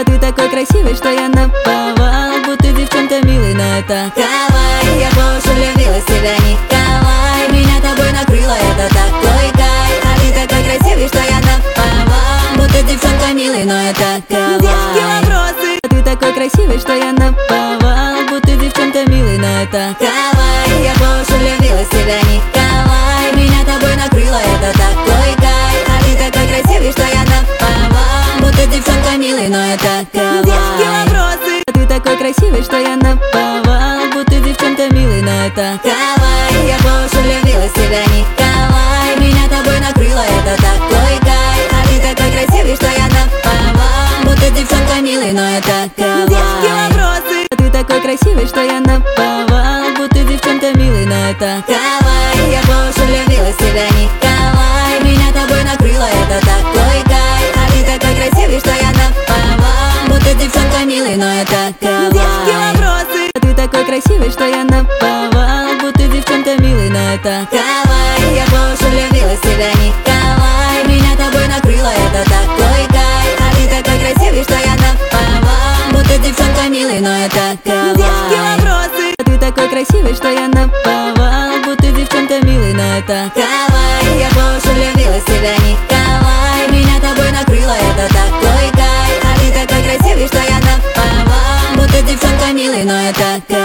Ты такой красивый, что я наповал, будто девчонка милый, но это кавай. Я по уши влюбилась в тебя, Николай. Меня тобой накрыло, это такой кайф. А ты такой красивый, что я наповал, будто девчонка милый, но это кавай. Детские вопросы. Ты такой красивый, что я наповал, будто девчонка милый, но это кавай. Я по уши влюбилась в тебя, Николай. Меня тобой накрыло, это такой кайф. А ты такой красивый, что я наповал, будто девчонка милый, но это кавай. Детские вопросы. Ты такой красивый, что я наповал, будто девчонка милый, но это кавай. Я по уши влюбилась в тебя, Николай. Меня тобой накрыло, это такой кайф. А ты такой красивый, что я наповал, будто девчонка милый, но это кавай. Детские вопросы. Ты такой красивый, что я наповал, будто девчонка милый, но это кавай. Я по уши влюбилась в тебя, Николай. Меня тобой накрыло, это такой кайф. А ты такой красивый, что я наповал, будто девчонка милый, но это кавай. Детские вопросы. Ты такой красивый, что я наповал, будто девчонка милый, но это кавай. Я по уши влюбилась в тебя, Николай. Меня тобой накрыло, это такой кайф. А ты такой красивый, что я наповал, будто девчонка милый, но это кавай. Детские вопросы. Ты такой красивый, что я наповал, будто девчонка милый, но это кавай. Я по уши влюбилась в тебя, Николай. Меня тобой накрыло, это такой кайф. А ты такой красивый, что я наповал, будто девчонка милый, но это кайф.